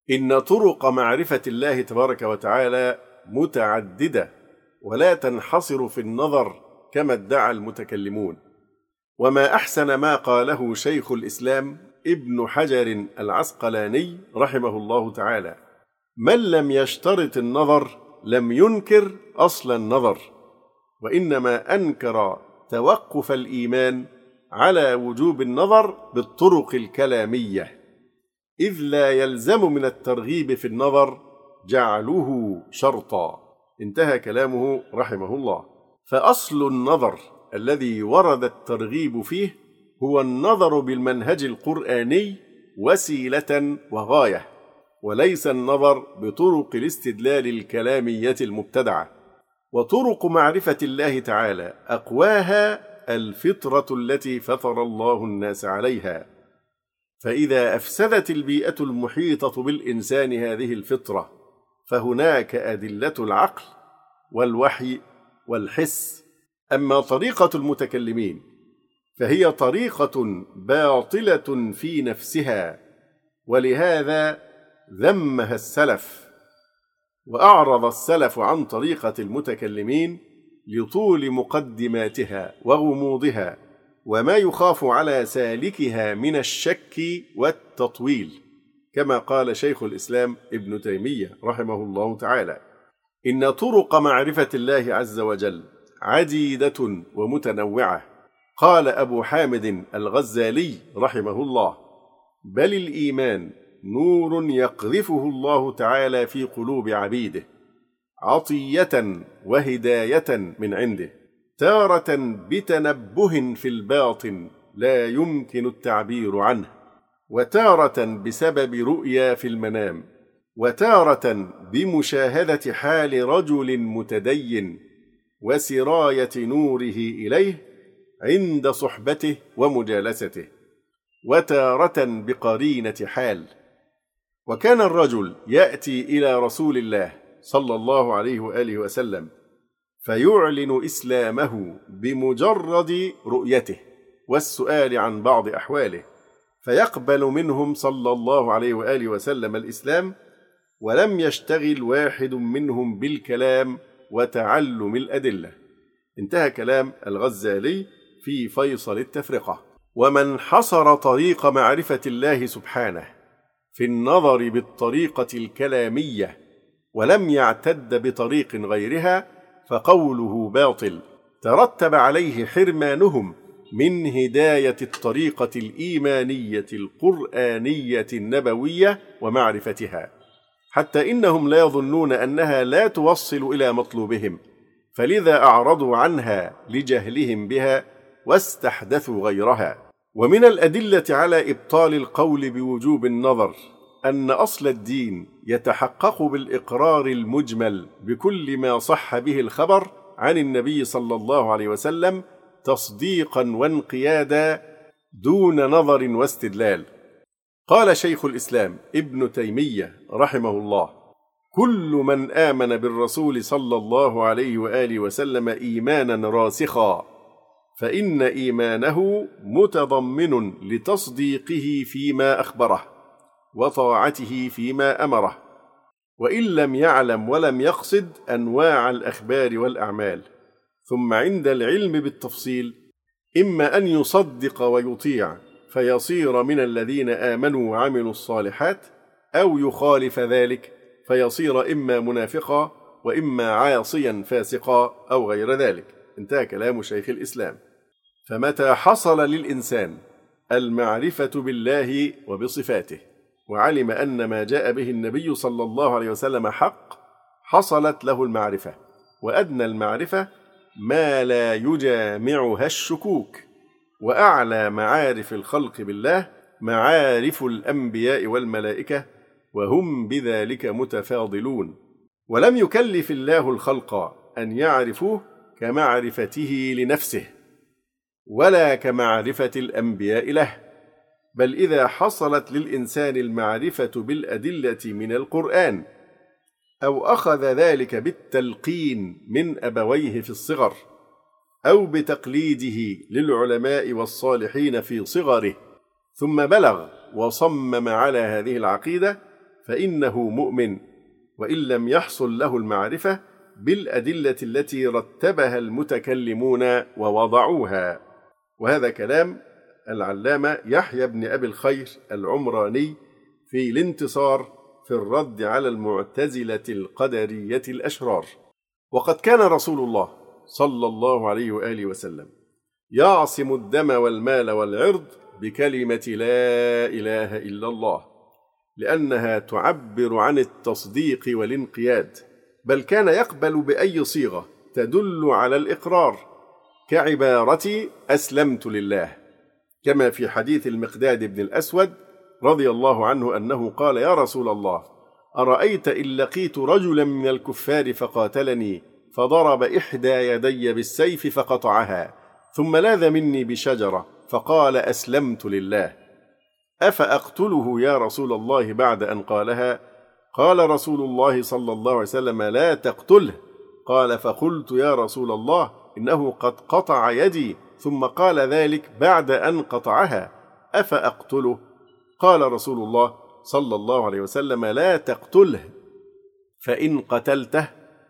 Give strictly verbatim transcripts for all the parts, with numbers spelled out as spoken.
إن طرق معرفة الله تبارك وتعالى متعددة ولا تنحصر في النظر كما ادعى المتكلمون. وما أحسن ما قاله شيخ الإسلام ابن حجر العسقلاني رحمه الله تعالى: من لم يشترط النظر لم ينكر أصل النظر، وإنما أنكر توقف الإيمان على وجوب النظر بالطرق الكلامية، إذ لا يلزم من الترغيب في النظر جعله شرطا. انتهى كلامه رحمه الله. فأصل النظر الذي ورد الترغيب فيه هو النظر بالمنهج القرآني وسيلة وغاية، وليس النظر بطرق الاستدلال الكلامية المبتدعة. وطرق معرفة الله تعالى أقواها الفطرة التي فطر الله الناس عليها، فإذا أفسدت البيئة المحيطة بالإنسان هذه الفطرة فهناك أدلة العقل والوحي والحس. أما طريقة المتكلمين فهي طريقة باطلة في نفسها، ولهذا ذمها السلف، وأعرض السلف عن طريقة المتكلمين لطول مقدماتها وغموضها وما يخاف على سالكها من الشك والتطويل، كما قال شيخ الإسلام ابن تيمية رحمه الله تعالى: إن طرق معرفة الله عز وجل عديدة ومتنوعة. قال أبو حامد الغزالي رحمه الله: بل الإيمان نور يقذفه الله تعالى في قلوب عبيده عطية وهداية من عنده، تارة بتنبه في الباطن لا يمكن التعبير عنه، وتارة بسبب رؤيا في المنام، وتارة بمشاهدة حال رجل متدين وسراية نوره إليه عند صحبته ومجالسته، وتارة بقرينة حال. وكان الرجل يأتي إلى رسول الله صلى الله عليه وآله وسلم فيعلن إسلامه بمجرد رؤيته والسؤال عن بعض أحواله، فيقبل منهم صلى الله عليه وآله وسلم الإسلام، ولم يشتغل واحد منهم بالكلام وتعلم الأدلة. انتهى كلام الغزالي في فيصل التفرقة. ومن حصر طريق معرفة الله سبحانه في النظر بالطريقة الكلامية ولم يعتد بطريق غيرها فقوله باطل، ترتب عليه حرمانهم من هداية الطريقة الإيمانية القرآنية النبوية ومعرفتها، حتى إنهم لا يظنون أنها لا توصل إلى مطلوبهم، فلذا أعرضوا عنها لجهلهم بها واستحدثوا غيرها. ومن الأدلة على إبطال القول بوجوب النظر أن أصل الدين يتحقق بالإقرار المجمل بكل ما صح به الخبر عن النبي صلى الله عليه وسلم تصديقا وانقيادا دون نظر واستدلال. قال شيخ الإسلام ابن تيمية رحمه الله: كل من آمن بالرسول صلى الله عليه وآله وسلم إيمانا راسخا فإن إيمانه متضمن لتصديقه فيما أخبره وطاعته فيما أمره، وإن لم يعلم ولم يقصد أنواع الأخبار والأعمال. ثم عند العلم بالتفصيل إما أن يصدق ويطيع فيصير من الذين آمنوا وعملوا الصالحات، أو يخالف ذلك فيصير إما منافقا وإما عاصيا فاسقا أو غير ذلك. انتهى كلام شيخ الإسلام. فمتى حصل للإنسان المعرفة بالله وبصفاته وعلم أن ما جاء به النبي صلى الله عليه وسلم حق حصلت له المعرفة، وأدنى المعرفة ما لا يجامعها الشكوك، وأعلى معارف الخلق بالله معارف الأنبياء والملائكة، وهم بذلك متفاضلون. ولم يكلف الله الخلق أن يعرفوه كمعرفته لنفسه ولا كمعرفة الأنبياء له، بل إذا حصلت للإنسان المعرفة بالأدلة من القرآن أو أخذ ذلك بالتلقين من أبويه في الصغر أو بتقليده للعلماء والصالحين في صغره ثم بلغ وصمم على هذه العقيدة، فإنه مؤمن، وإن لم يحصل له المعرفة بالأدلة التي رتبها المتكلمون ووضعوها. وهذا كلام العلامة يحيى بن أبي الخير العمراني في الانتصار في الرد على المعتزلة القدرية الأشرار. وقد كان رسول الله صلى الله عليه وآله وسلم يعصم الدم والمال والعرض بكلمة لا إله إلا الله، لأنها تعبر عن التصديق والانقياد، بل كان يقبل بأي صيغة تدل على الإقرار، كعبارة أسلمت لله، كما في حديث المقداد بن الأسود رضي الله عنه أنه قال: يا رسول الله، أرأيت إن لقيت رجلا من الكفار فقاتلني فضرب إحدى يدي بالسيف فقطعها، ثم لاذ مني بشجرة فقال: أسلمت لله، أفأقتله يا رسول الله بعد أن قالها؟ قال رسول الله صلى الله عليه وسلم: لا تقتله. قال: فقلت: يا رسول الله، إنه قد قطع يدي ثم قال ذلك بعد أن قطعها، أفأقتله؟ قال رسول الله صلى الله عليه وسلم: لا تقتله، فإن قتلته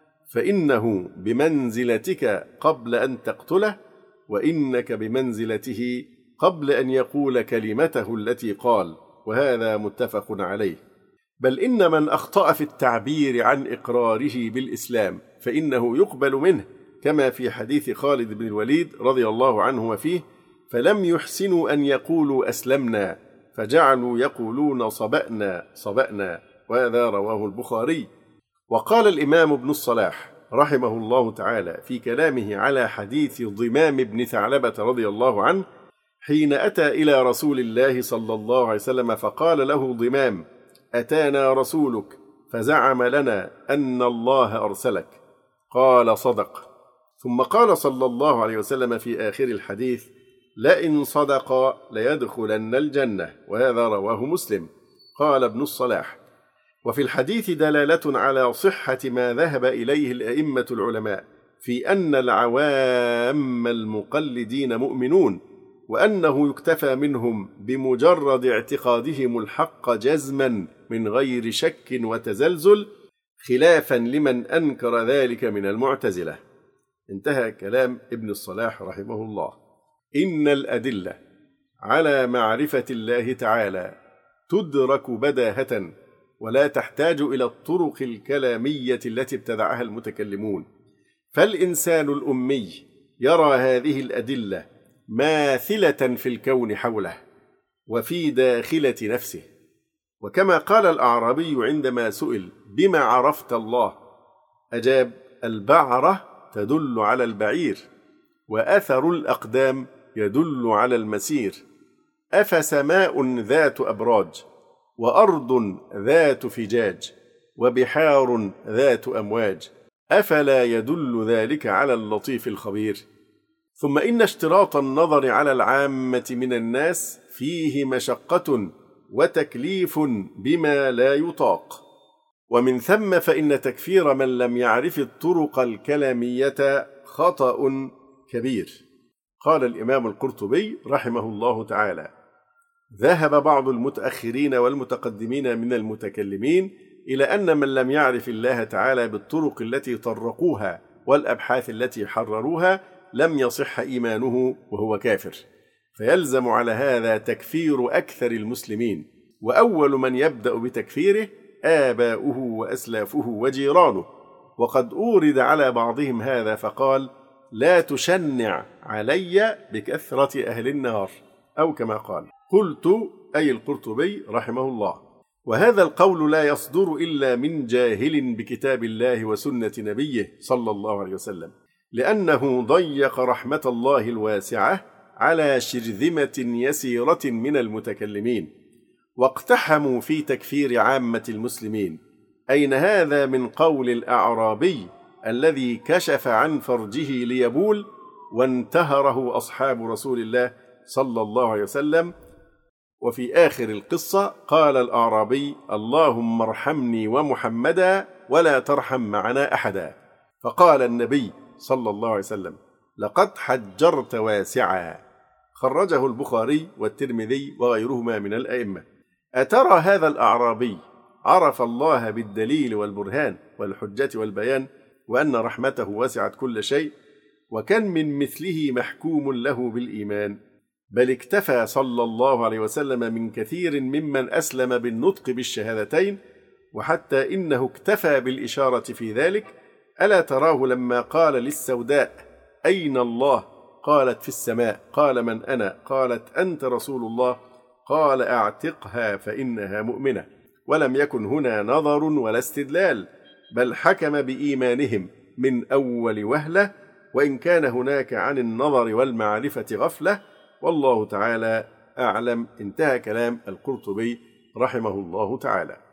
فإنه بمنزلتك قبل أن تقتله، وإنك بمنزلته قبل أن يقول كلمته التي قال. وهذا متفق عليه. بل إن من أخطأ في التعبير عن إقراره بالإسلام فإنه يقبل منه، كما في حديث خالد بن الوليد رضي الله عنه وفيه: فلم يحسنوا أن يقولوا أسلمنا فجعلوا يقولون صبأنا صبأنا. وهذا رواه البخاري. وقال الإمام ابن الصلاح رحمه الله تعالى في كلامه على حديث ضمام بن ثعلبة رضي الله عنه حين أتى إلى رسول الله صلى الله عليه وسلم فقال له ضمام: أتانا رسولك فزعم لنا أن الله أرسلك. قال: صدق. ثم قال صلى الله عليه وسلم في آخر الحديث: لئن صدق ليدخلن الجنة. وهذا رواه مسلم. قال ابن الصلاح: وفي الحديث دلالة على صحة ما ذهب إليه الأئمة العلماء في أن العوام المقلدين مؤمنون، وأنه يكتفى منهم بمجرد اعتقادهم الحق جزما من غير شك وتزلزل، خلافا لمن أنكر ذلك من المعتزلة. انتهى كلام ابن الصلاح رحمه الله. إن الأدلة على معرفة الله تعالى تدرك بداهة، ولا تحتاج إلى الطرق الكلامية التي ابتدعها المتكلمون، فالإنسان الأمي يرى هذه الأدلة ماثلة في الكون حوله وفي داخلة نفسه. وكما قال الأعرابي عندما سئل: بما عرفت الله؟ أجاب: البعرة تدل على البعير، وأثر الأقدام يدل على المسير، أفسماء ذات أبراج، وأرض ذات فجاج، وبحار ذات أمواج، أفلا يدل ذلك على اللطيف الخبير؟ ثم إن اشتراط النظر على العامة من الناس فيه مشقة وتكليف بما لا يطاق، ومن ثم فإن تكفير من لم يعرف الطرق الكلامية خطأ كبير. قال الإمام القرطبي رحمه الله تعالى: ذهب بعض المتأخرين والمتقدمين من المتكلمين إلى أن من لم يعرف الله تعالى بالطرق التي طرقوها والأبحاث التي حرروها لم يصح إيمانه وهو كافر، فيلزم على هذا تكفير أكثر المسلمين، وأول من يبدأ بتكفيره آباؤه وأسلافه وجيرانه. وقد أورد على بعضهم هذا فقال: لا تشنع علي بكثرة أهل النار، أو كما قال. قلت أي القرطبي رحمه الله: وهذا القول لا يصدر إلا من جاهل بكتاب الله وسنة نبيه صلى الله عليه وسلم، لأنه ضيق رحمة الله الواسعة على شرذمة يسيرة من المتكلمين، واقتحموا في تكفير عامة المسلمين. أين هذا من قول الأعرابي الذي كشف عن فرجه ليبول وانتهره أصحاب رسول الله صلى الله عليه وسلم؟ وفي آخر القصة قال الأعرابي: اللهم ارحمني ومحمدا ولا ترحم معنا أحدا. فقال النبي صلى الله عليه وسلم: لقد حجرت واسعا. خرجه البخاري والترمذي وغيرهما من الأئمة. أترى هذا الأعرابي عرف الله بالدليل والبرهان والحجة والبيان، وأن رحمته وسعت كل شيء، وكان من مثله محكوم له بالإيمان، بل اكتفى صلى الله عليه وسلم من كثير ممن أسلم بالنطق بالشهادتين، وحتى إنه اكتفى بالإشارة في ذلك. ألا تراه لما قال للسوداء أين الله؟ قالت في السماء. قال من أنا؟ قالت أنت رسول الله. قال أعتقها فإنها مؤمنة. ولم يكن هنا نظر ولا استدلال، بل حكم بإيمانهم من أول وهلة، وإن كان هناك عن النظر والمعرفة غفلة، والله تعالى أعلم. انتهى كلام القرطبي رحمه الله تعالى.